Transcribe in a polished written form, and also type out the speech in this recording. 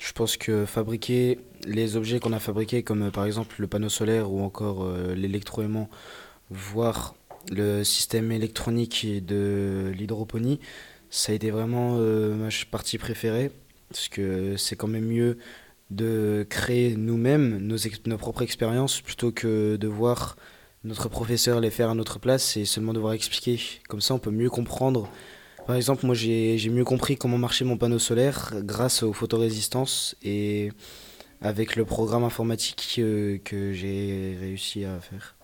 Je pense que fabriquer les objets qu'on a fabriqués, comme par exemple le panneau solaire ou encore l'électroaimant, voire le système électronique et de l'hydroponie, ça a été vraiment partie préférée, parce que c'est quand même mieux de créer nous-mêmes nos propres expériences plutôt que de voir notre professeur les faire à notre place et seulement devoir expliquer. Comme ça, on peut mieux comprendre. Par exemple, moi, j'ai mieux compris comment marchait mon panneau solaire grâce aux photorésistances et avec le programme informatique que j'ai réussi à faire.